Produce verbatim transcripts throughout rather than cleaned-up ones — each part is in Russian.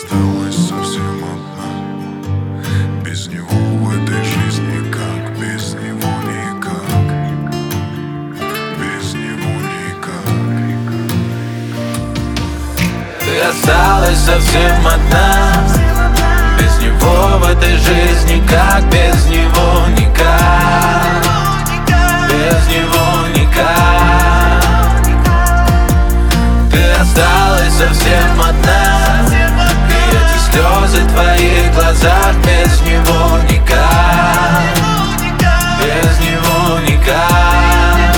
осталась совсем одна. Без него в этой жизни как, без него никак, без него никак. Ты осталась совсем одна. Без него в этой жизни как, без него никак, без него никак. Ты осталась совсем одна, и эти слезы в твоих глазах без него никак, без него никак.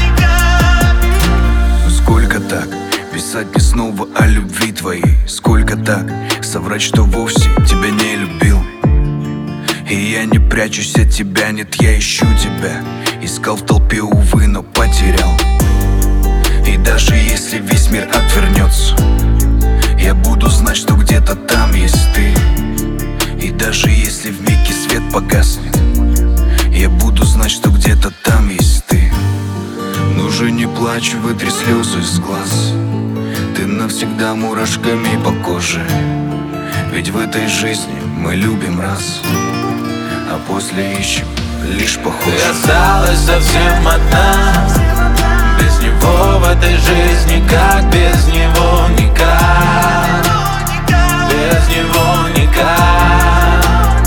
Сколько так писать мне снова о любви твоей? Сколько так соврать, что вовсе тебя не любил? И я не прячусь от тебя, нет, я ищу тебя. Искал в толпе, увы, но потерял. И даже если весь мир отвернется, я буду знать, что где-то там есть ты. И даже если вмиг свет погаснет, я буду знать, что где-то там есть ты. Но уже не плачь, вытри слезы из глаз. Ты навсегда мурашками по коже. Ведь в этой жизни мы любим раз, а после ищем лишь похоже. Ты осталась совсем одна. Без него в этой жизни как, без него никак, без него никак.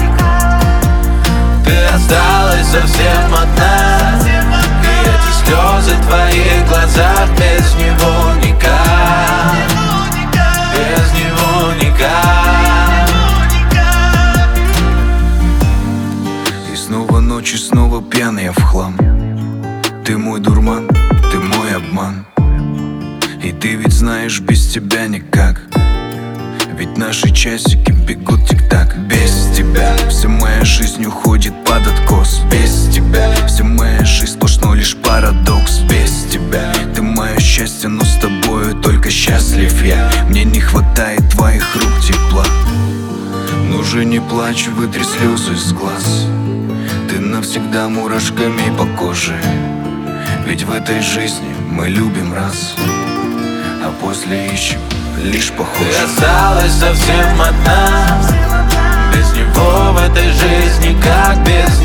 Ты осталась совсем одна, и эти слезы в твоих глазах без него никак, без него никак. И снова ночь, и снова пьяный я в хлам. Ты мой дурман, ты мой обман. И ты ведь знаешь, без тебя никак. Ведь наши часики бегут тик-так. Без тебя вся моя жизнь уходит под откос. Без тебя вся моя жизнь сплошной лишь парадокс. Без тебя ты мое счастье, но с тобою только счастлив я. Мне не хватает твоих рук тепла. Но уже не плачь, вытри слезы из глаз. Ты навсегда мурашками по коже. Ведь в этой жизни мы любим раз, а после ищем лишь похоже. Ты осталась совсем одна. Без него в этой жизни как, без